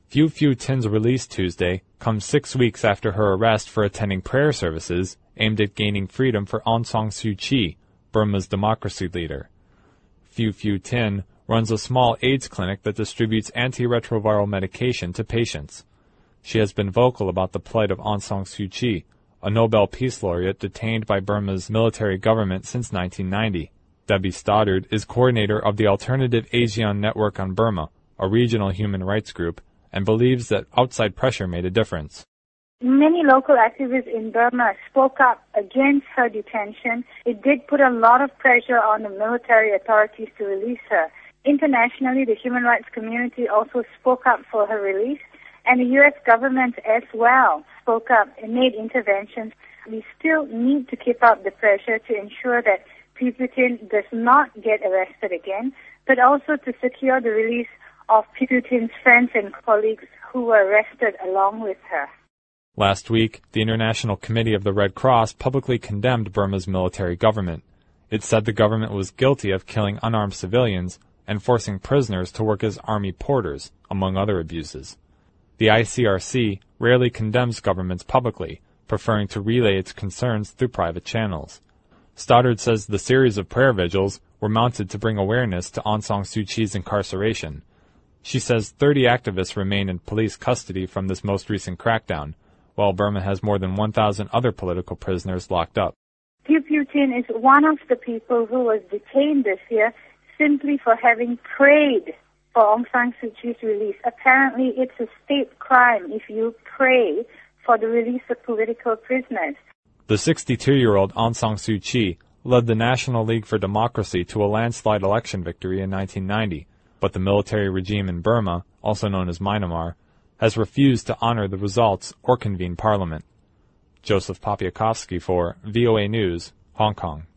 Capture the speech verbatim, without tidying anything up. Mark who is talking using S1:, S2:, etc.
S1: Phu Phu Tin's release Tuesday comes six weeks after her arrest for attending prayer services aimed at gaining freedom for Aung San Suu Kyi, Burma's democracy leader. Phu Phu Tin runs a small AIDS clinic that distributes antiretroviral medication to patients. She has been vocal about the plight of Aung San Suu Kyi, a Nobel Peace Laureate detained by Burma's military government since nineteen ninety. Debbie Stoddard is coordinator of the Alternative ASEAN Network on Burma, a regional human rights group, and believes that outside pressure made a difference.
S2: Many local activists in Burma spoke up against her detention. It did put a lot of pressure on the military authorities to release her. Internationally, the human rights community also spoke up for her release, and the U S government as well spoke up and made interventions. We still need to keep up the pressure to ensure that Phu Phu Tin does not get arrested again, but also to secure the release of Phu Phu Tin's friends and colleagues who were arrested along with her.
S1: Last week, the International Committee of the Red Cross publicly condemned Burma's military government. It said the government was guilty of killing unarmed civilians and forcing prisoners to work as army porters, among other abuses. The I C R C rarely condemns governments publicly, preferring to relay its concerns through private channels. Stoddard says the series of prayer vigils were mounted to bring awareness to Aung San Suu Kyi's incarceration. She says thirty activists remain in police custody from this most recent crackdown, while Burma has more than one thousand other political prisoners locked up.
S2: Phu Phu Tin is one of the people who was detained this year simply for having prayed for Aung San Suu Kyi's release. Apparently, it's a state crime if you pray for the release of political prisoners.
S1: The sixty-two-year-old Aung San Suu Kyi led the National League for Democracy to a landslide election victory in nineteen ninety, but the military regime in Burma, also known as Myanmar, has refused to honor the results or convene parliament. Joseph Papiakovsky for V O A News, Hong Kong.